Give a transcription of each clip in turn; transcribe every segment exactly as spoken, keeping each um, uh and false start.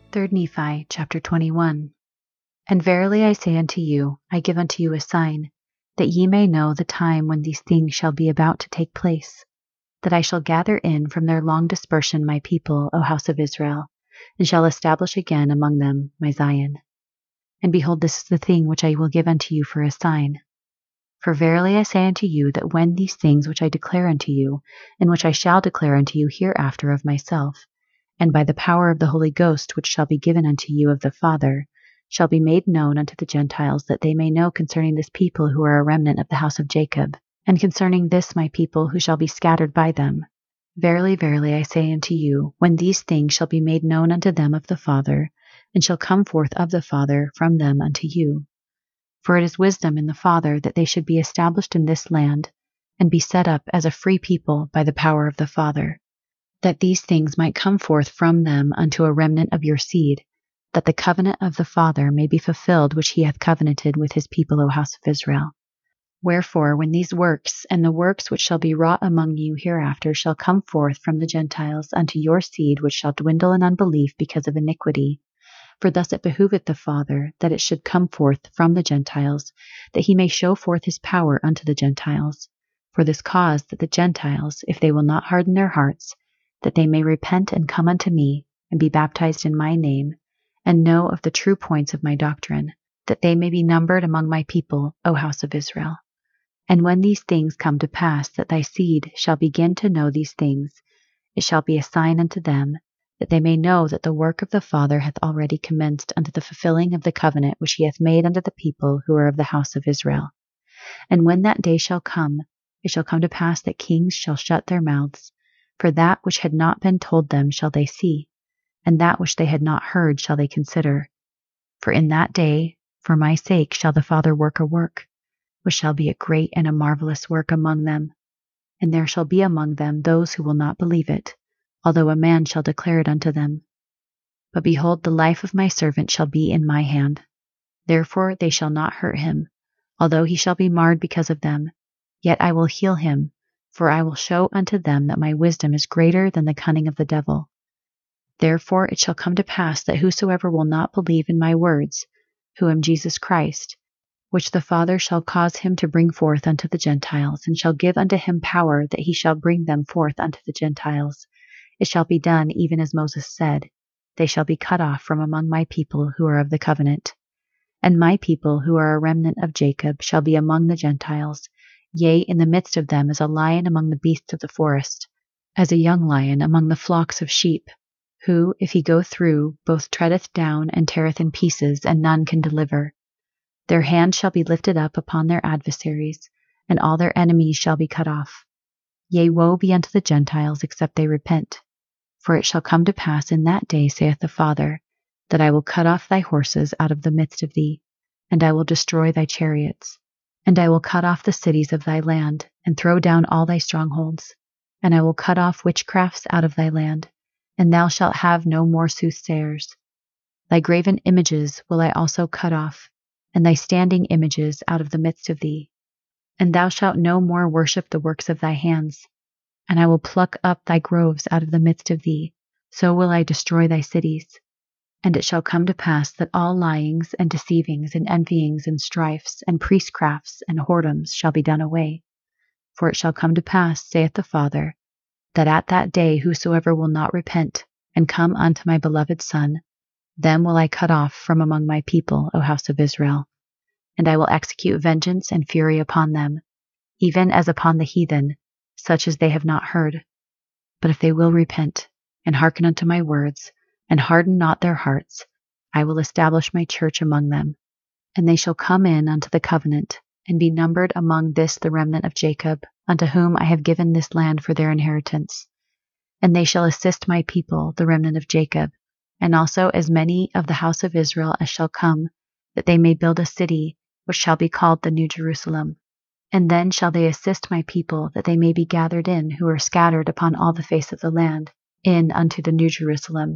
Third Nephi chapter twenty-one. And verily I say unto you, I give unto you a sign, that ye may know the time when these things shall be about to take place, that I shall gather in from their long dispersion my people, O house of Israel, and shall establish again among them my Zion. And behold, this is the thing which I will give unto you for a sign. For verily I say unto you, that when these things which I declare unto you, and which I shall declare unto you hereafter of myself, and by the power of the Holy Ghost which shall be given unto you of the Father, shall be made known unto the Gentiles, that they may know concerning this people who are a remnant of the house of Jacob, and concerning this my people who shall be scattered by them. Verily, verily, I say unto you, when these things shall be made known unto them of the Father, and shall come forth of the Father from them unto you. For it is wisdom in the Father that they should be established in this land, and be set up as a free people by the power of the Father, that these things might come forth from them unto a remnant of your seed, that the covenant of the Father may be fulfilled which he hath covenanted with his people, O house of Israel. Wherefore, when these works, and the works which shall be wrought among you hereafter, shall come forth from the Gentiles unto your seed, which shall dwindle in unbelief because of iniquity, for thus it behooveth the Father that it should come forth from the Gentiles, that he may show forth his power unto the Gentiles, for this cause that the Gentiles, if they will not harden their hearts, that they may repent and come unto me, and be baptized in my name, and know of the true points of my doctrine, that they may be numbered among my people, O house of Israel. And when these things come to pass, that thy seed shall begin to know these things, it shall be a sign unto them, that they may know that the work of the Father hath already commenced unto the fulfilling of the covenant which he hath made unto the people who are of the house of Israel. And when that day shall come, it shall come to pass that kings shall shut their mouths, for that which had not been told them shall they see, and that which they had not heard shall they consider. For in that day, for my sake, shall the Father work a work, which shall be a great and a marvelous work among them. And there shall be among them those who will not believe it, although a man shall declare it unto them. But behold, the life of my servant shall be in my hand. Therefore they shall not hurt him, although he shall be marred because of them. Yet I will heal him, for I will show unto them that my wisdom is greater than the cunning of the devil. Therefore it shall come to pass that whosoever will not believe in my words, who am Jesus Christ, which the Father shall cause him to bring forth unto the Gentiles, and shall give unto him power that he shall bring them forth unto the Gentiles, it shall be done even as Moses said, they shall be cut off from among my people who are of the covenant. And my people who are a remnant of Jacob shall be among the Gentiles, yea, in the midst of them as a lion among the beasts of the forest, as a young lion among the flocks of sheep, who, if he go through, both treadeth down and teareth in pieces, and none can deliver. Their hand shall be lifted up upon their adversaries, and all their enemies shall be cut off. Yea, woe be unto the Gentiles, except they repent. For it shall come to pass in that day, saith the Father, that I will cut off thy horses out of the midst of thee, and I will destroy thy chariots. And I will cut off the cities of thy land, and throw down all thy strongholds. And I will cut off witchcrafts out of thy land, and thou shalt have no more soothsayers. Thy graven images will I also cut off, and thy standing images out of the midst of thee. And thou shalt no more worship the works of thy hands. And I will pluck up thy groves out of the midst of thee, so will I destroy thy cities. And it shall come to pass that all lyings and deceivings and envyings and strifes and priestcrafts and whoredoms shall be done away. For it shall come to pass, saith the Father, that at that day whosoever will not repent and come unto my beloved Son, them will I cut off from among my people, O house of Israel. And I will execute vengeance and fury upon them, even as upon the heathen, such as they have not heard. But if they will repent, and hearken unto my words, and harden not their hearts, I will establish my church among them, and they shall come in unto the covenant, and be numbered among this the remnant of Jacob, unto whom I have given this land for their inheritance. And they shall assist my people, the remnant of Jacob, and also as many of the house of Israel as shall come, that they may build a city, which shall be called the New Jerusalem. And then shall they assist my people, that they may be gathered in, who are scattered upon all the face of the land, in unto the New Jerusalem.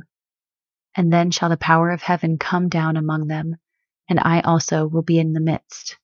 And then shall the power of heaven come down among them, and I also will be in the midst.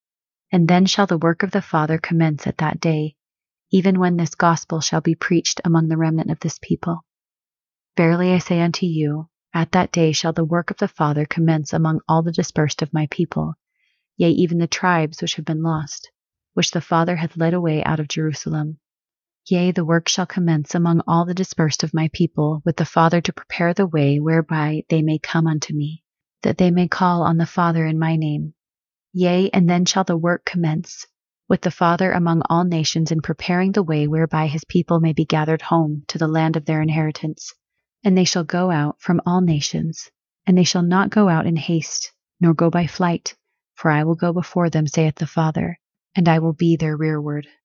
And then shall the work of the Father commence at that day, even when this gospel shall be preached among the remnant of this people. Verily I say unto you, At that day shall the work of the Father commence among all the dispersed of my people, yea, even the tribes which have been lost, which the Father hath led away out of Jerusalem. Yea, the work shall commence among all the dispersed of my people, with the Father to prepare the way whereby they may come unto me, that they may call on the Father in my name. Yea, and then shall the work commence, with the Father among all nations in preparing the way whereby his people may be gathered home to the land of their inheritance. And they shall go out from all nations, and they shall not go out in haste, nor go by flight, for I will go before them, saith the Father, and I will be their rearward.